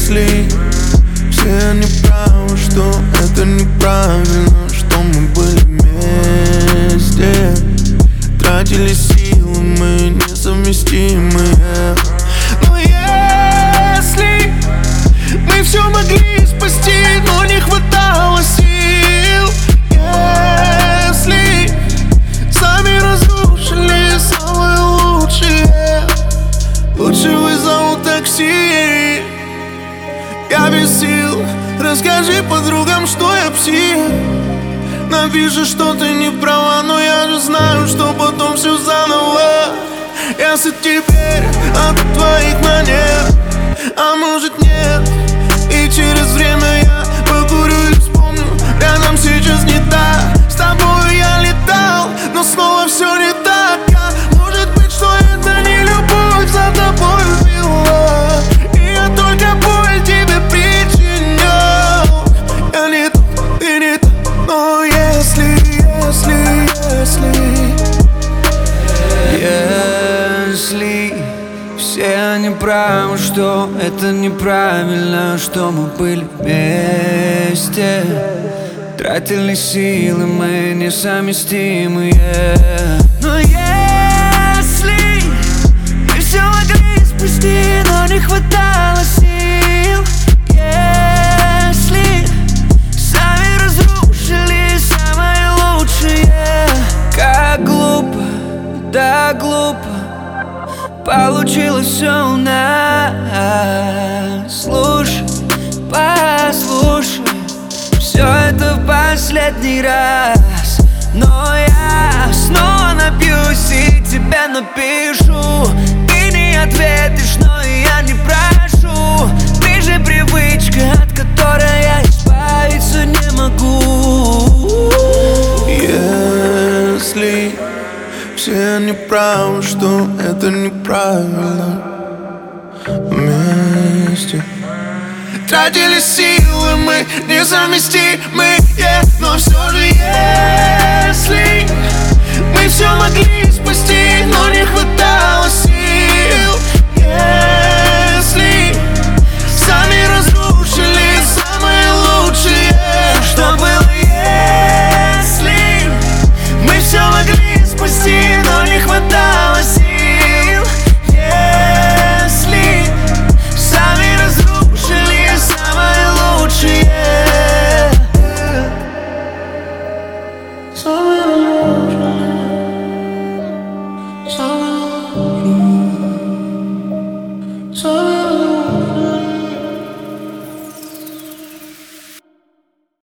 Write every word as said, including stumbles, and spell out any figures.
если все они правы, что это неправильно, что мы были вместе, тратили силы мы несовместимые. Но если мы все могли спасти, но не хватало сил, если сами разрушили самое лучшее, лучше вызову такси. Я без сил, расскажи подругам, что я псих. Напиши, что ты не права, но я же знаю, что потом все заново. Если теперь от твоих манер, а может нет, и через время я покурю и вспомню, рядом сейчас не так. С тобой я летал, но снова все не так. А может быть, что это не любовь за тобой убила, и я только боль тебе причинял. Я не тот, ты не тот, но если, если, если Если все они правы, что это неправильно, что мы были вместе, тратили силы мы несовместимые. Но если мы все могли спасти, но не хватало сил, если сами разрушили самое лучшее, как глупо, да глупо получилось все у нас. Слушай, послушай, все это в последний раз. Но я снова напьюсь и тебе напишу. Ты не ответишь, но и я не прошу. Ты же привычка, от которой я избавиться не могу. Если все они правы, что это неправильно, вместе тратили силы мы несовместимые. Но все же если мы все могли спасти, но не хватает